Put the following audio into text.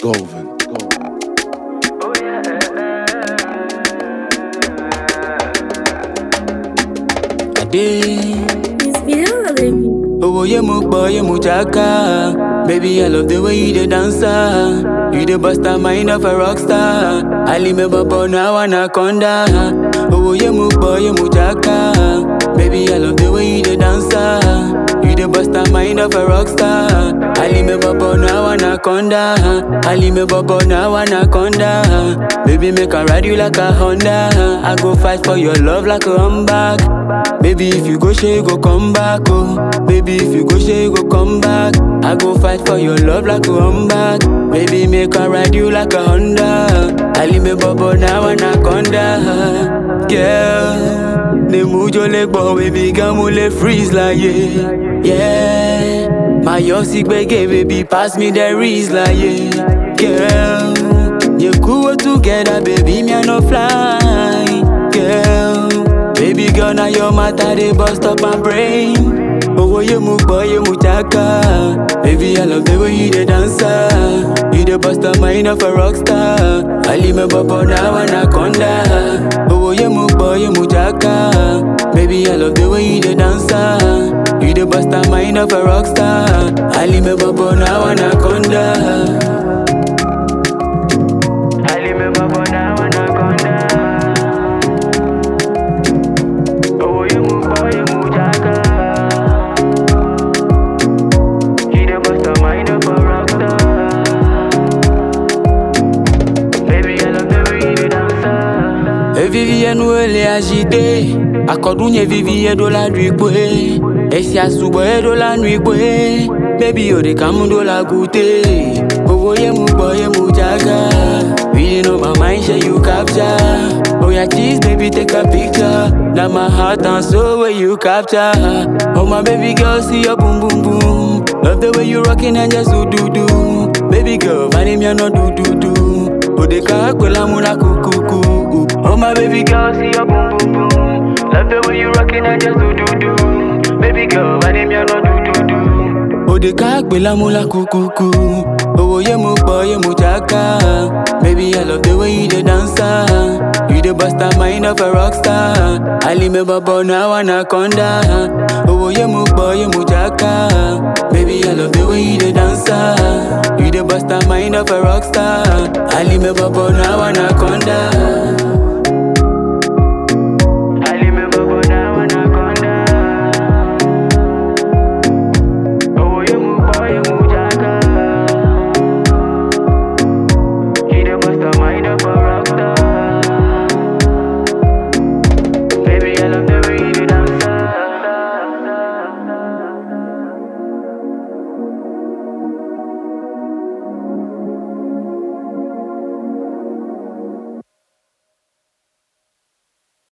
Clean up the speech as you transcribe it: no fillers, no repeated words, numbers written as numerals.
Golvin. It's below, baby. Oh, you move, boy, you move, chaka. Baby, I love the way you the dancer. You the bust a mind of a rock star. I remember born now anaconda. Oh, you move, boy, you move, chaka. Baby, I love the way you the dancer. You the bust a mind of a rock star. I remember born now anaconda. I remember born now anaconda. Baby, make I ride you like a Honda. I go fight for your love like a humbug. Baby, if you go, she go come back, oh. Baby, if you go, she go come back. I go fight for your love like a humbug. Baby, make I ride you like a Honda. I remember but now anaconda. Girl, ne move your leg, but baby, come on, freeze like yeah. My yosi bege, baby, pass me the reeds like Girl, you cool together, baby, me I no fly. Girl, baby girl, now your matter, they bust up my brain. Oh, you move, boy, you move, chaka. Baby, I love the way you the dancer. You the bust up mind of a rock star. I remember but now anaconda. Oh, you move, boy, you move, chaka. Baby, I love the way you the dancer. You the bust up mind of a rock star. I remember but now anaconda. I remember but now anaconda. Vivienne ou elle est agitée. Accordougne Vivienne de la nuit bouée. Et si à souboé de la nuit bouée. Baby yo de camou de la goûter. Oh voyez mou boy mou jaga. Really know my mind share you capture. Oh yeah cheese baby take a picture. Now my heart and soul where you capture. Oh my baby girl see your boom boom boom. Love the way you rockin' and just do do. Baby girl my name ya no do do. Oh de ka kwela muna kukuku. Oh my baby girl, see your boom boom boom. Love the way you rockin' and just do. Baby girl, my name ya no do. Oh de kak bela mula kukuku. Oh ye mu boy ye mu chaka. Baby I love the way you the dancer. You the bust a mind of a rock star. I remember born now anaconda. Oh ye mu boy ye mu chaka. Baby I love the way you the dancer. You the bust a mind of a rock star. I remember born now anaconda.